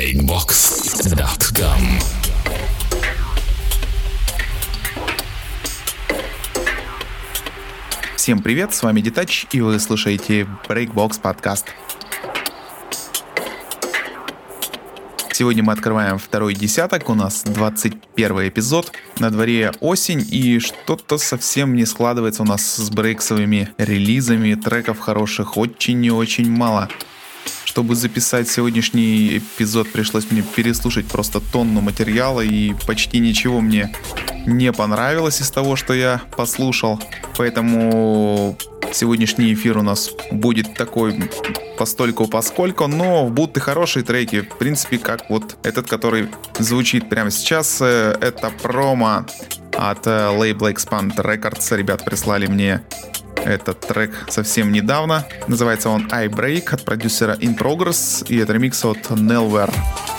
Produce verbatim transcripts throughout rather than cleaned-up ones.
breakbox точка ком. Всем привет, с вами Детач, и вы слушаете Breakbox подкаст. Сегодня мы открываем второй десяток, у нас двадцать первый эпизод, на дворе осень, и что-то совсем не складывается у нас с брейксовыми релизами, треков хороших очень и очень мало. Чтобы записать сегодняшний эпизод, пришлось мне переслушать просто тонну материала, и почти ничего мне не понравилось из того, что я послушал. Поэтому сегодняшний эфир у нас будет такой постольку-поскольку, но будут и хорошие треки. В принципе, как вот этот, который звучит прямо сейчас. Это промо от лейбла Expand Records. Ребята прислали мне этот трек совсем недавно. Называется он I Break от продюсера In Progress, и это ремикс от Nelware.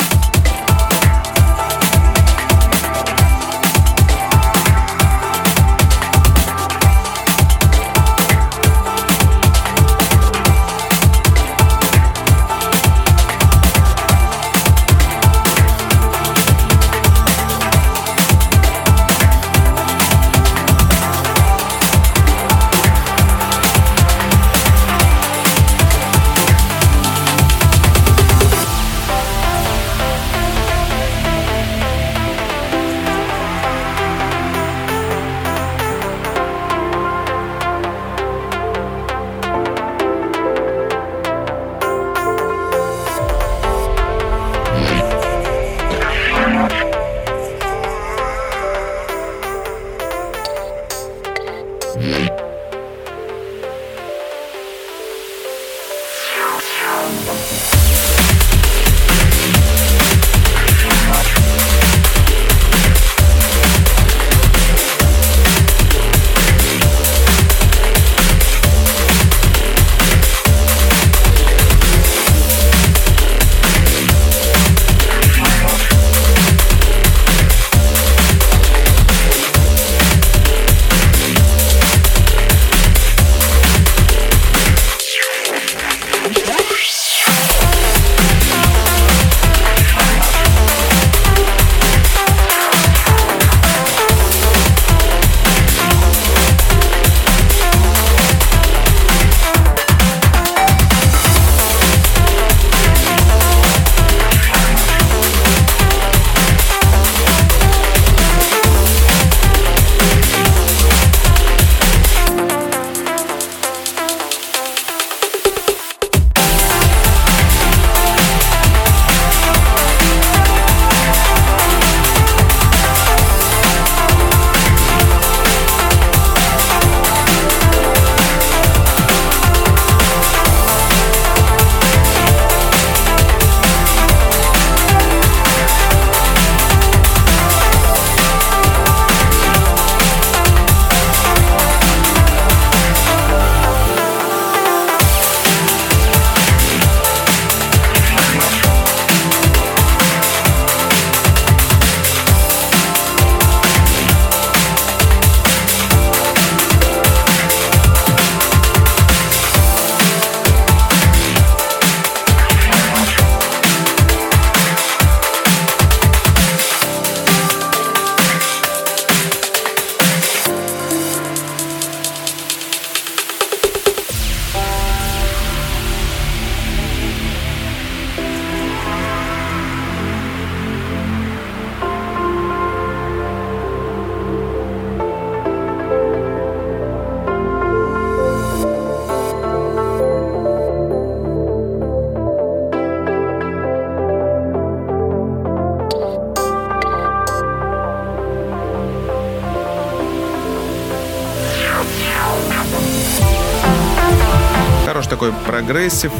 Такой прогрессив.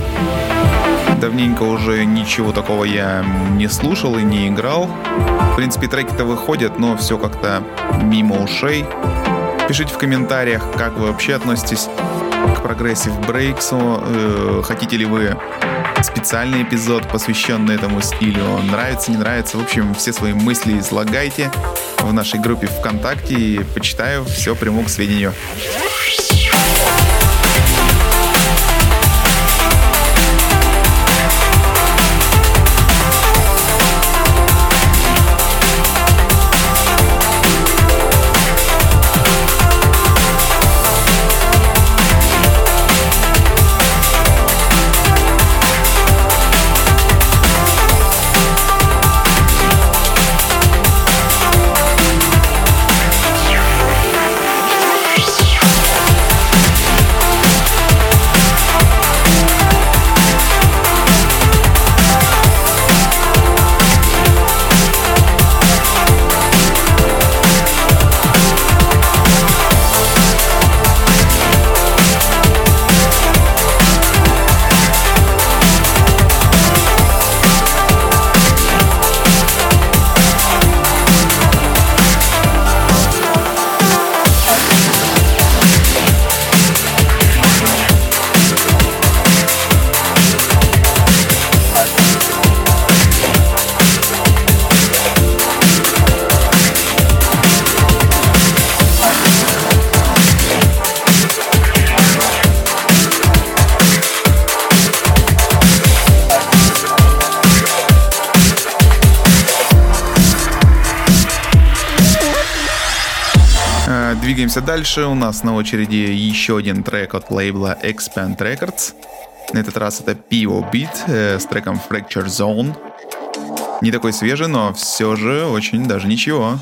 Давненько уже ничего такого я не слушал и не играл. В принципе, треки-то выходят, но все как-то мимо ушей. Пишите в комментариях, как вы вообще относитесь к прогрессив брейксу. Э, хотите ли вы специальный эпизод, посвященный этому стилю? Нравится, не нравится? В общем, все свои мысли излагайте в нашей группе ВКонтакте, и почитаю, все приму к сведению. Двигаемся дальше. У нас на очереди еще один трек от лейбла Expand Records. На этот раз это пи о Beat э, с треком Fracture Zone. Не такой свежий, но все же очень даже ничего.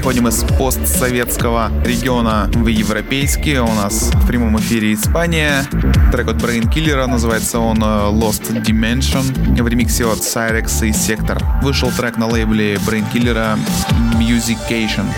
переходим из постсоветского региона в европейский. У нас в прямом эфире Испания. Трек от Brainkiller, называется он Lost Dimension, в ремиксе от Cyrex и Sector. Вышел трек на лейбле Brainkiller Musication.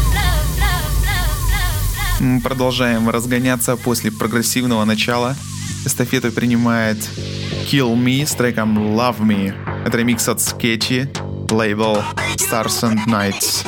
Продолжаем разгоняться после прогрессивного начала. эстафету принимает Kill Me с треком Love Me. Это ремикс от Sketchy, лейбл Stars and Nights.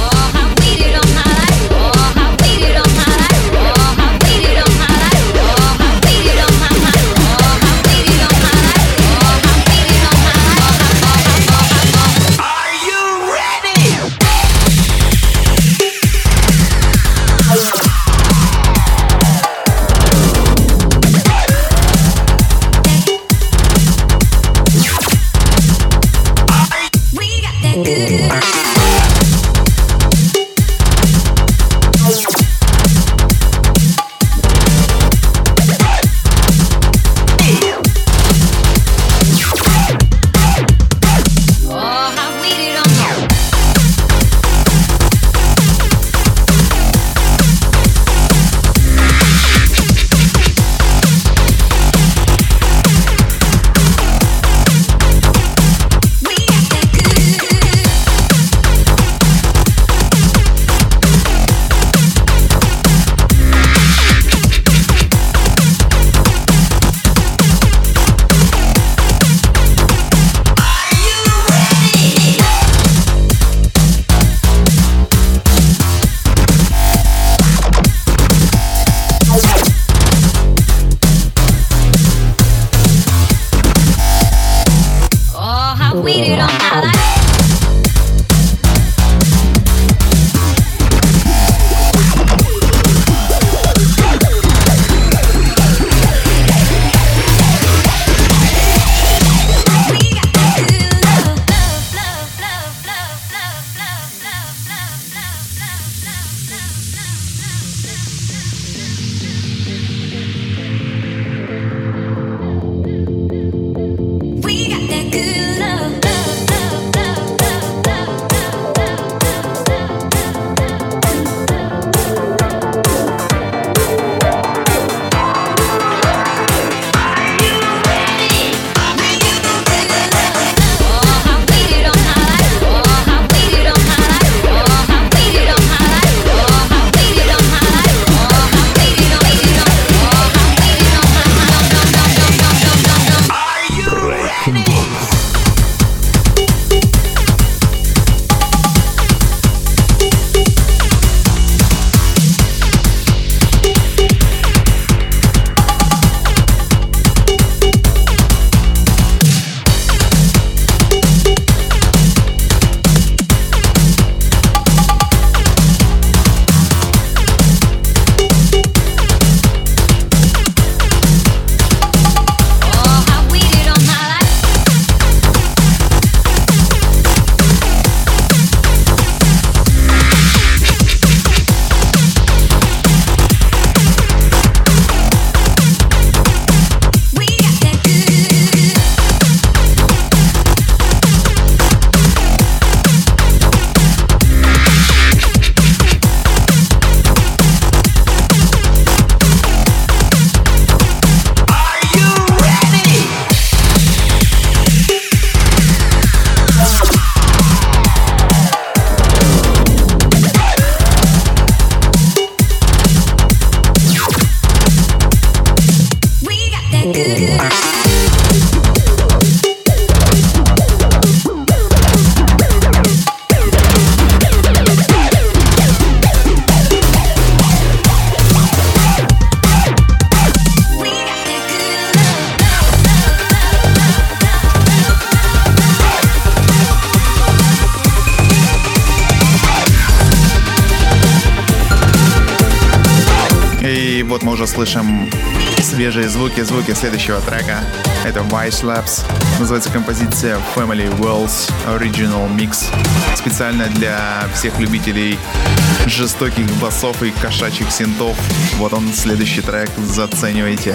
Вот мы уже слышим свежие звуки, звуки следующего трека. Это Vice Labs. Называется композиция Family Worlds Original Mix. Специально для всех любителей жестоких басов и кошачьих синтов. Вот он, следующий трек. Заценивайте.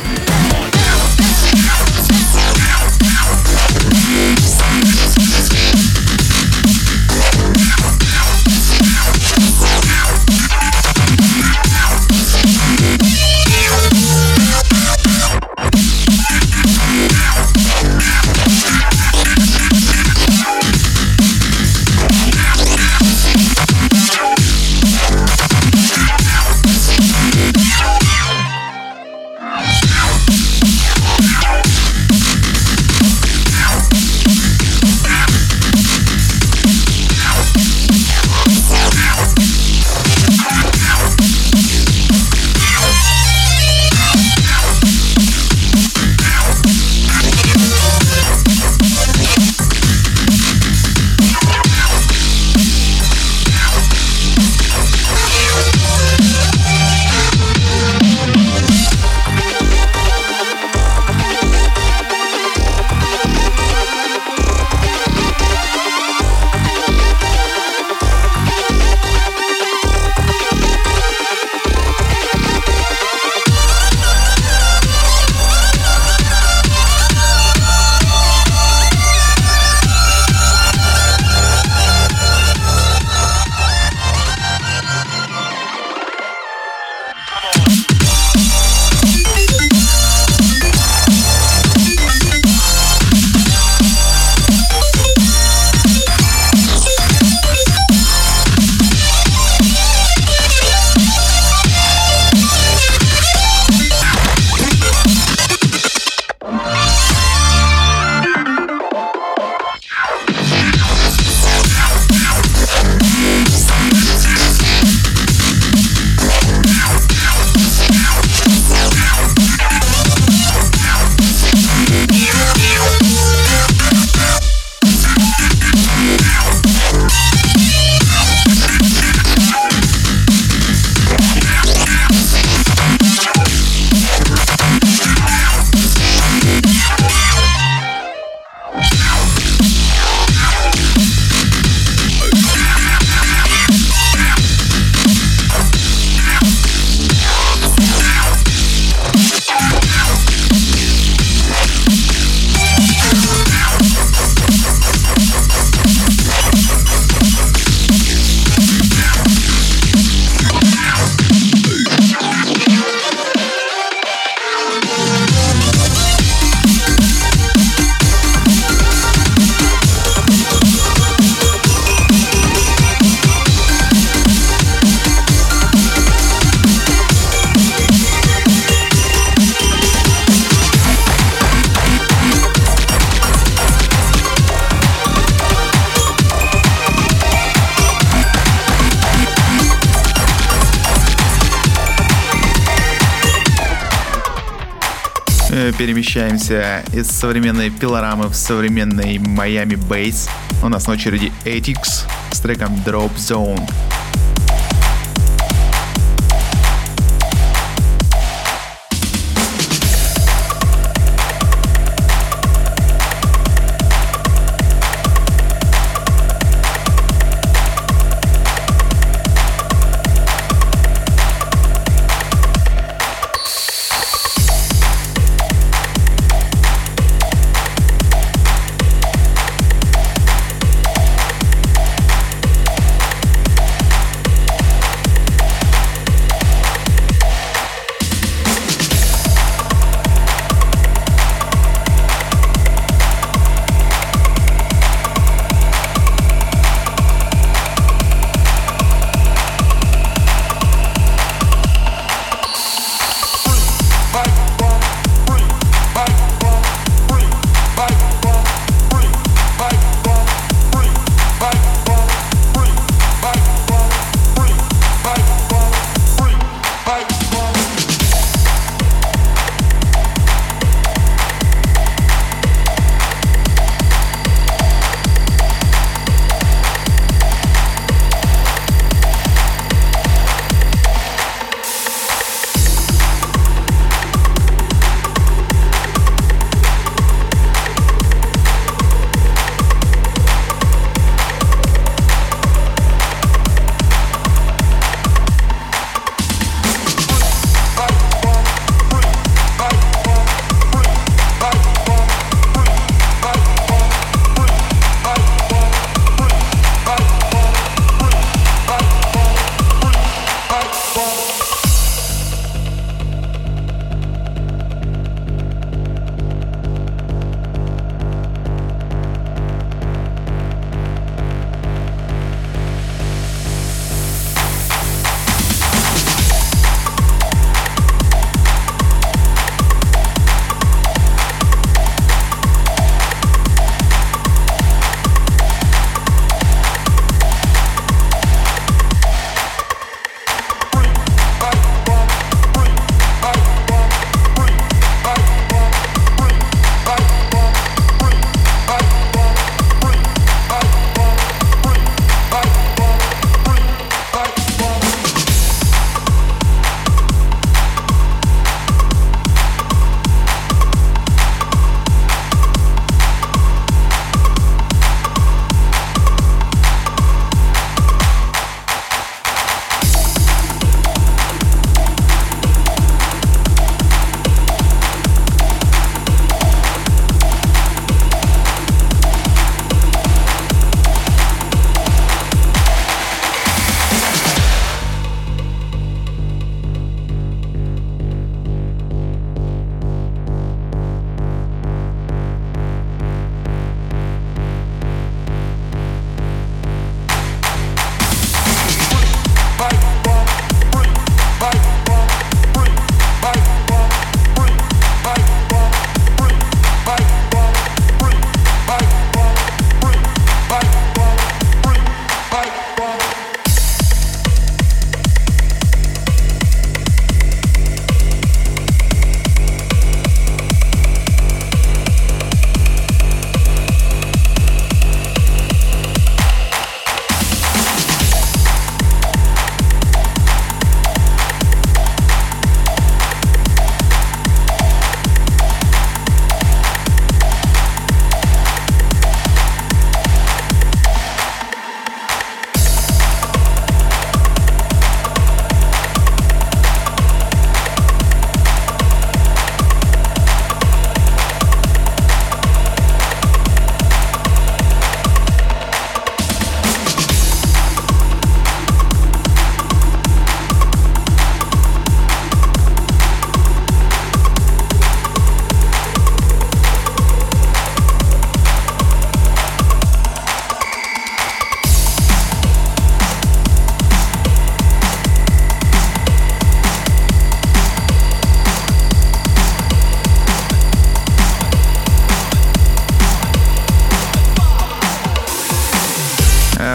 Перемещаемся из современной пилорамы в современный Miami Bass. У нас на очереди Atix с треком Drop Zone.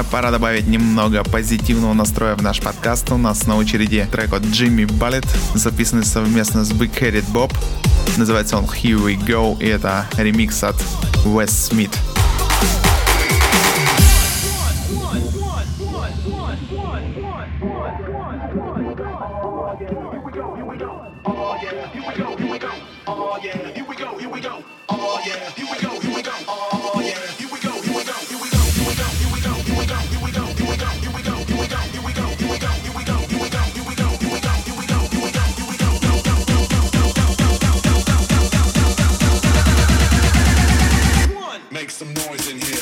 пора добавить немного позитивного настроя в наш подкаст. У нас на очереди трек от Jimmy Bullet, записанный совместно с Big Headed Bob. Называется он Here We Go, и это ремикс от Wes Smith. Make some noise in here.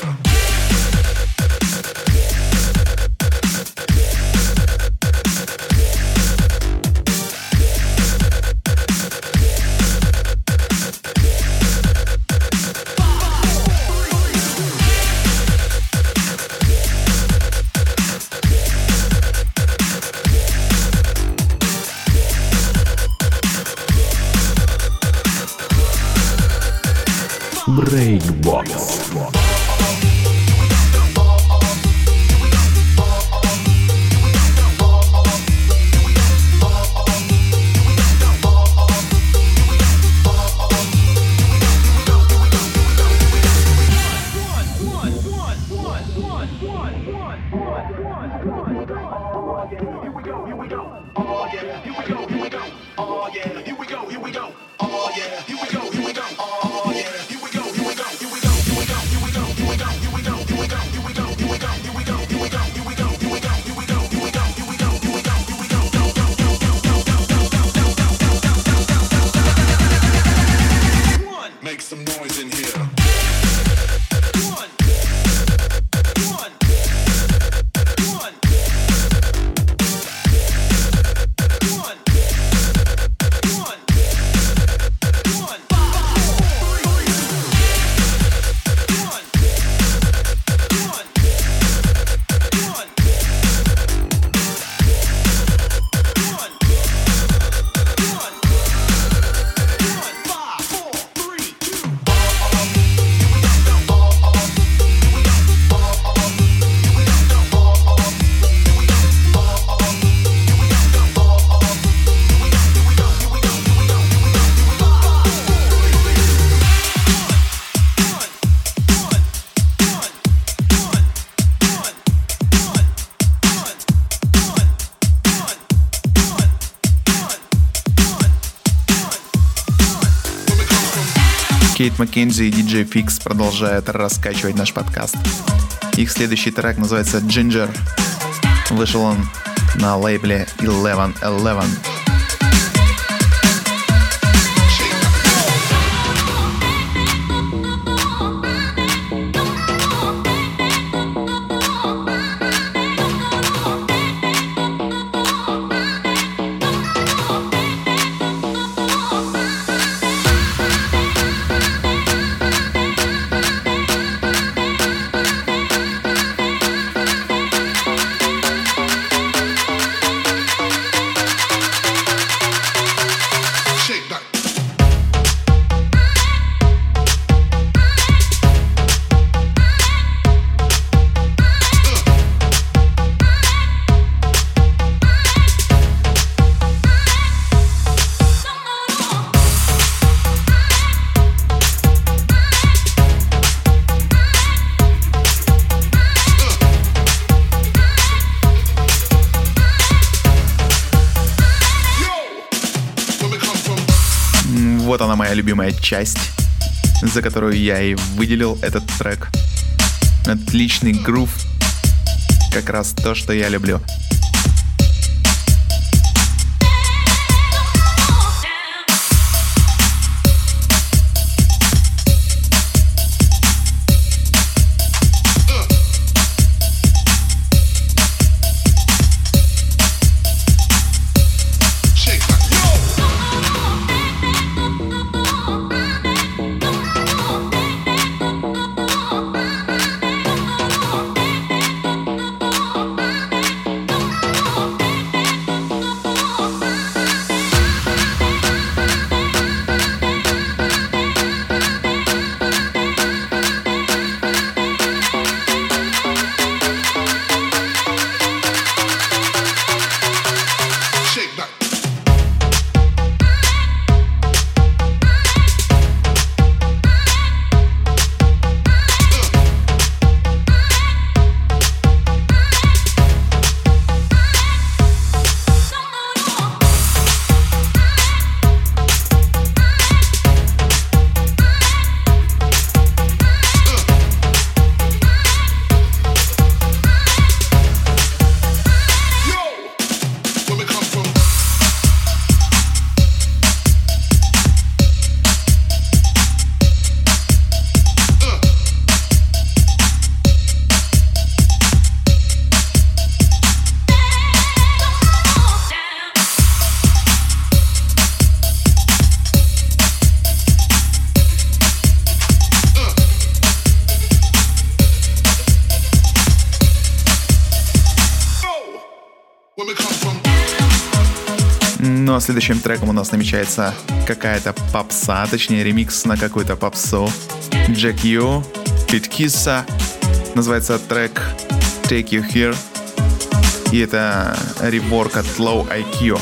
Breakbox. Make some noise in here. Кейт Маккензи и диджей Fix продолжают раскачивать наш подкаст. Их следующий трек называется Ginger. Вышел он на лейбле eleven eleven. Вот она, моя любимая часть, за которую я и выделил этот трек. Отличный грув, как раз то, что я люблю. Ну а следующим треком у нас намечается какая-то попса, точнее ремикс на какую-то попсу. Jack U, Kid Kissa. Называется трек Take You Here. И это реворк от Low ай кью.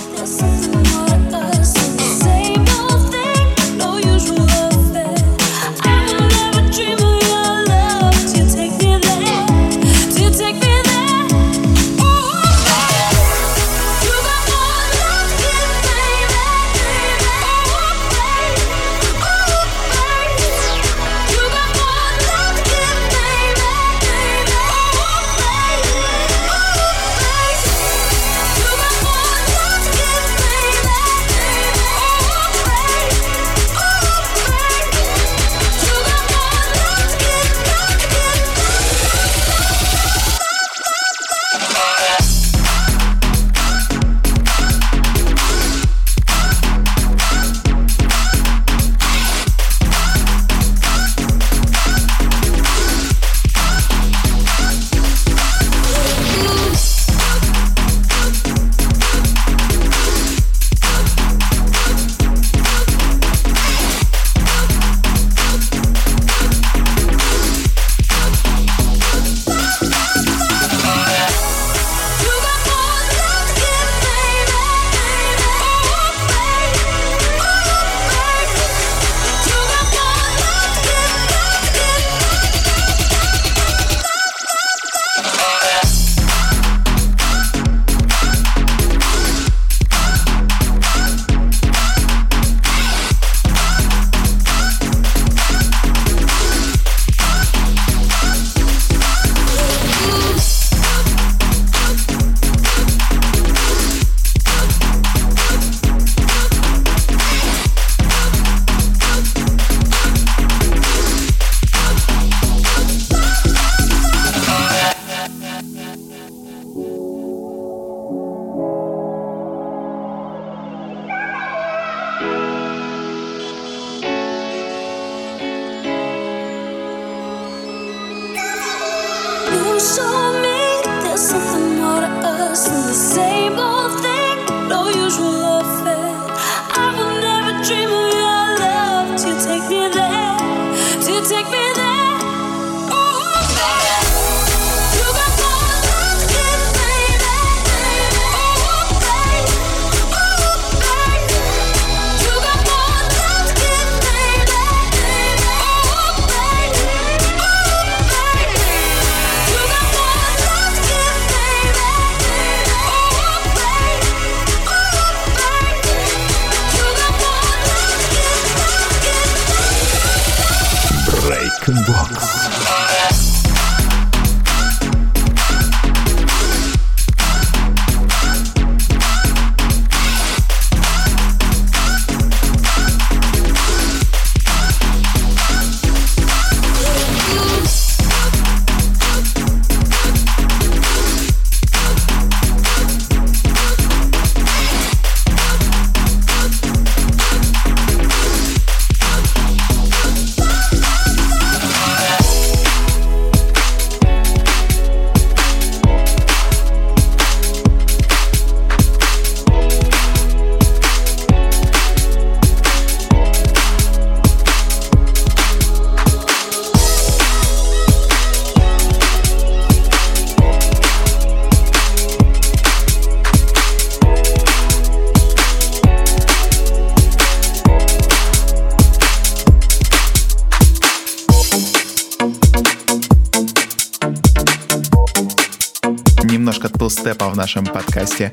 Немножко ту-степа в нашем подкасте.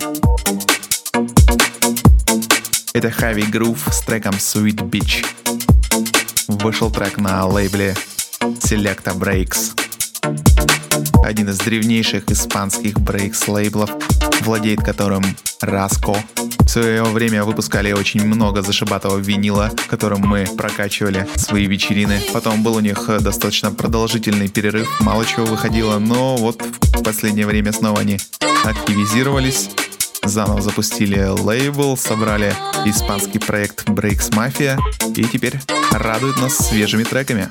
Это Heavy Groove с треком Sweet Beach. Вышел трек на лейбле Selecta Breaks. Один из древнейших испанских брейкс-лейблов, владеет которым Раско. В свое время выпускали очень много зашибатого винила, которым мы прокачивали свои вечерины. Потом был у них достаточно продолжительный перерыв, мало чего выходило, но вот в последнее время снова они активизировались, заново запустили лейбл, собрали испанский проект Breaks Mafia и теперь радуют нас свежими треками.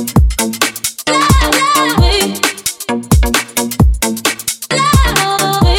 Love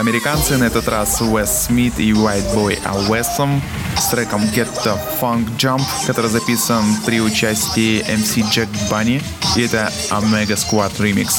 американцы, на этот раз Уэс Смит и White Boy Awesome с треком Get the Funk Jump, который записан при участии эм си Jack Bunny, и это Omega Squad Remix.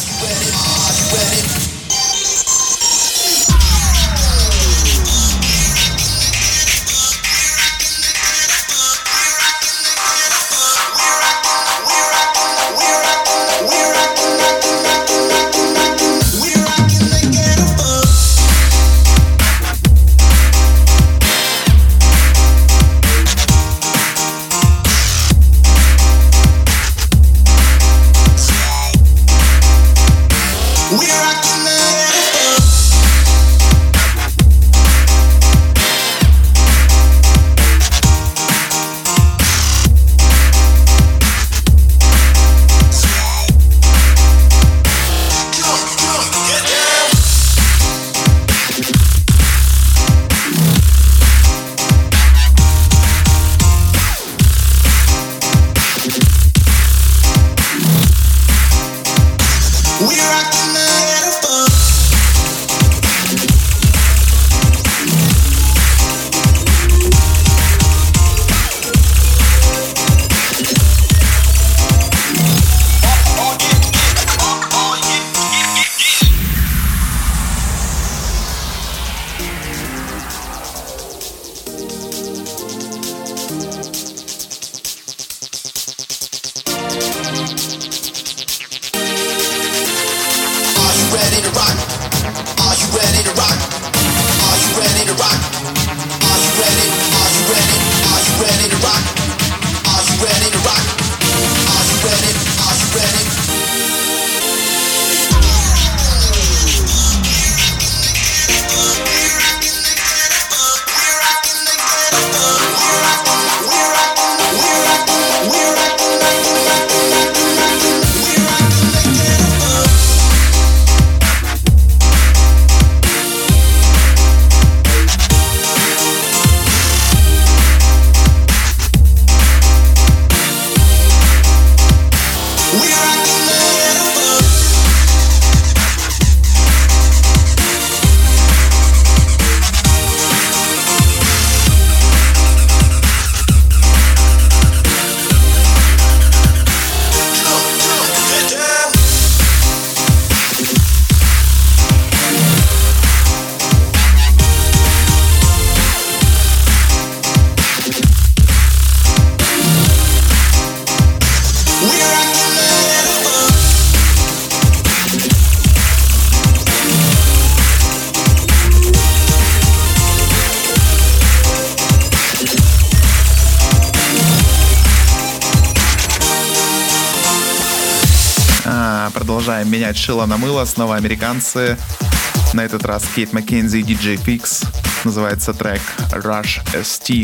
Продолжаем менять шило на мыло. Снова американцы. На этот раз Кейт Маккензи и ди джей Fix. Называется трек Rush эс ти.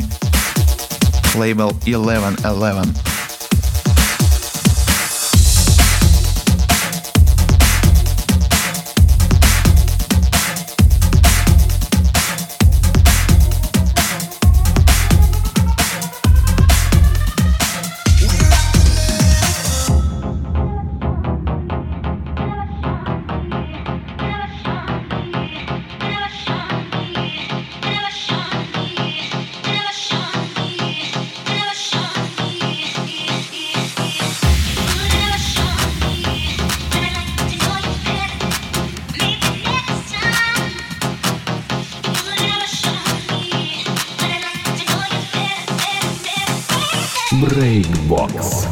Лейбл eleven eleven. Breakbox.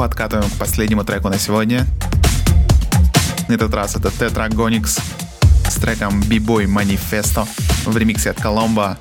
подкатываем к последнему треку на сегодня. На этот раз это Tetragonics с треком B-Boy Manifesto в ремиксе от Colombo.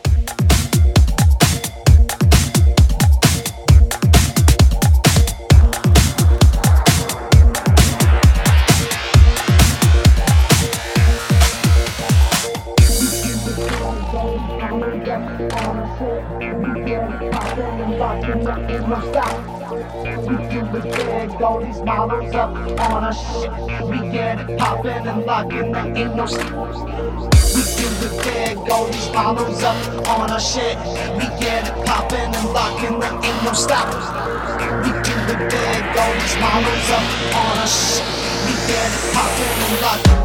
All these models up on us. We get it poppin' and lockin', there ain't no sleep. We do the big, all these models up on our shit. We get it poppin' and lockin', there ain't no stop. We do the big, all these models up on our shit. We get it poppin' and lockin'.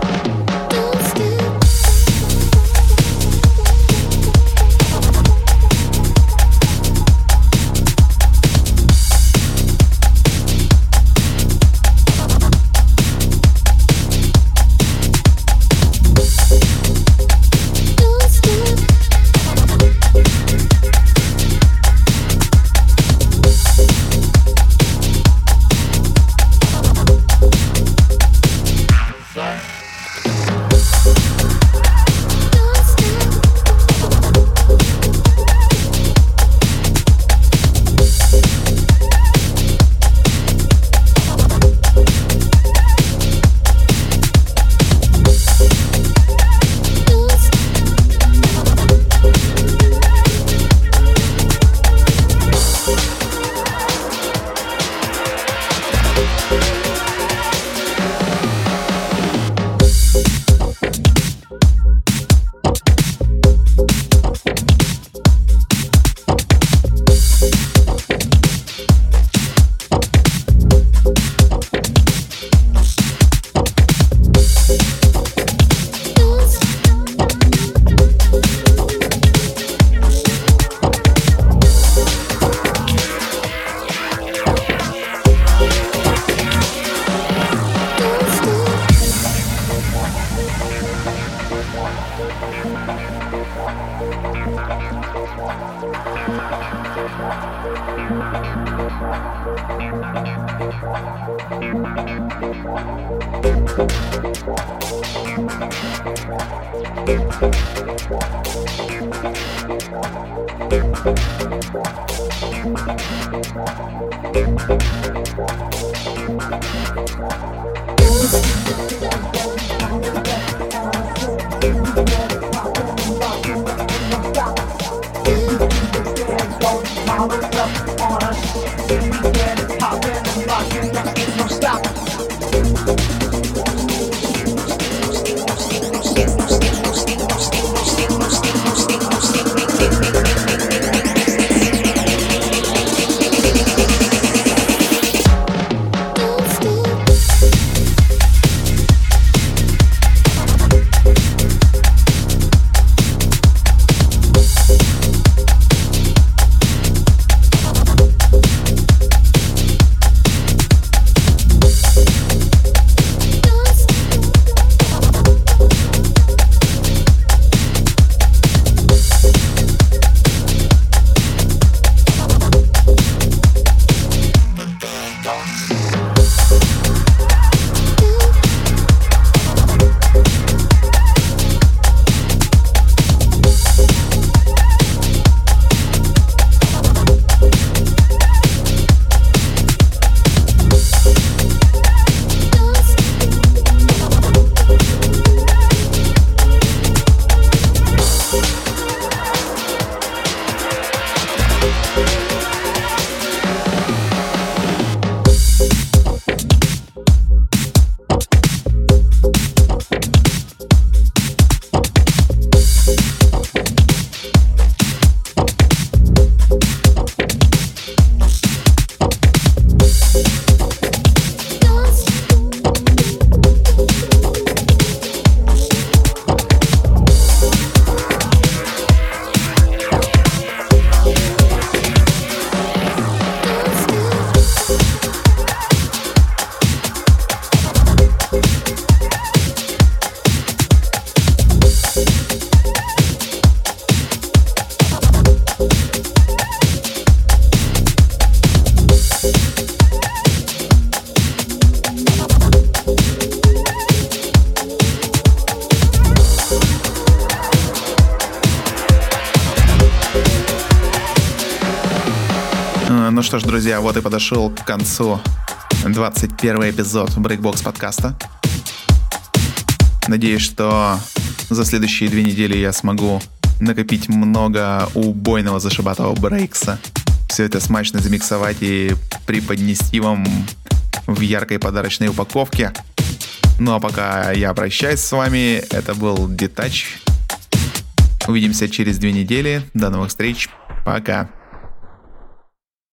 что ж, друзья, вот и подошел к концу двадцать первый эпизод Breakbox подкаста. Надеюсь, что за следующие две недели я смогу накопить много убойного зашибатого брейкса. Все это смачно замиксовать и преподнести вам в яркой подарочной упаковке. Ну а пока я прощаюсь с вами, это был Детач. Увидимся через две недели. До новых встреч. Пока.